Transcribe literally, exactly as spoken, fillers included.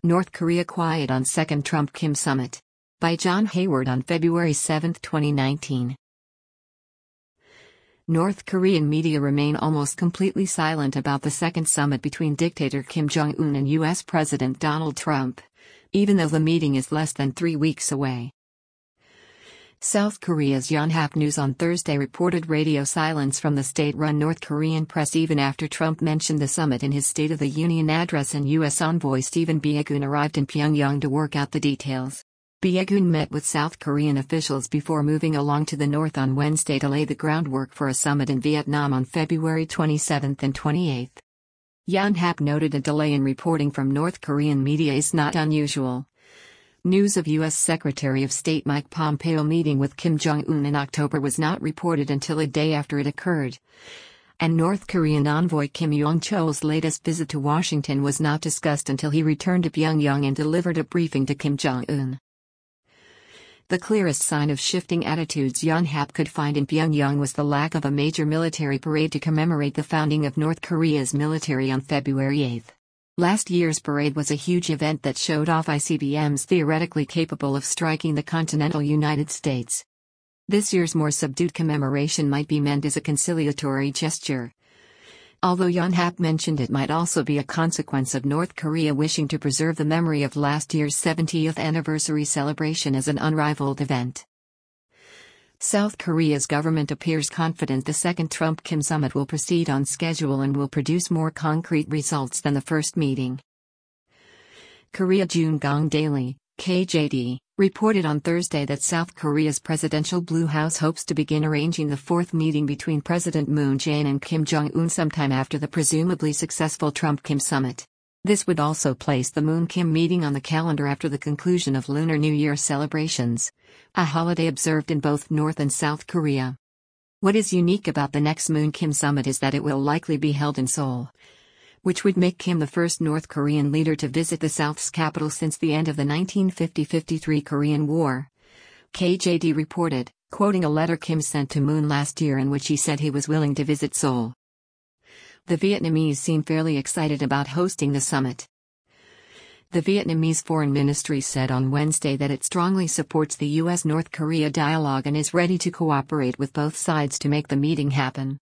North Korea quiet on second Trump-Kim summit. By John Hayward on February seventh, twenty nineteen. North Korean media remain almost completely silent about the second summit between dictator Kim Jong-un and U S President Donald Trump, even though the meeting is less than three weeks away. South Korea's Yonhap News on Thursday reported radio silence from the state-run North Korean press even after Trump mentioned the summit in his State of the Union address, and U S envoy Stephen Biegun arrived in Pyongyang to work out the details. Biegun met with South Korean officials before moving along to the north on Wednesday to lay the groundwork for a summit in Vietnam on February twenty-seventh and twenty-eighth. Yonhap noted a delay in reporting from North Korean media is not unusual. News of U S Secretary of State Mike Pompeo meeting with Kim Jong-un in October was not reported until a day after it occurred. And North Korean envoy Kim Yong-chol's latest visit to Washington was not discussed until he returned to Pyongyang and delivered a briefing to Kim Jong-un. The clearest sign of shifting attitudes Yonhap could find in Pyongyang was the lack of a major military parade to commemorate the founding of North Korea's military on February eighth. Last year's parade was a huge event that showed off I C B Ms theoretically capable of striking the continental United States. This year's more subdued commemoration might be meant as a conciliatory gesture, although Yonhap mentioned it might also be a consequence of North Korea wishing to preserve the memory of last year's seventieth anniversary celebration as an unrivaled event. South Korea's government appears confident the second Trump-Kim summit will proceed on schedule and will produce more concrete results than the first meeting. Korea Jungang Daily, K J D, reported on Thursday that South Korea's presidential Blue House hopes to begin arranging the fourth meeting between President Moon Jae-in and Kim Jong-un sometime after the presumably successful Trump-Kim summit. This would also place the Moon-Kim meeting on the calendar after the conclusion of Lunar New Year celebrations, a holiday observed in both North and South Korea. What is unique about the next Moon-Kim summit is that it will likely be held in Seoul, which would make Kim the first North Korean leader to visit the South's capital since the end of the nineteen fifty to fifty-three Korean War. K J D reported, quoting a letter Kim sent to Moon last year in which he said he was willing to visit Seoul. The Vietnamese seem fairly excited about hosting the summit. The Vietnamese Foreign Ministry said on Wednesday that it strongly supports the U S North Korea dialogue and is ready to cooperate with both sides to make the meeting happen.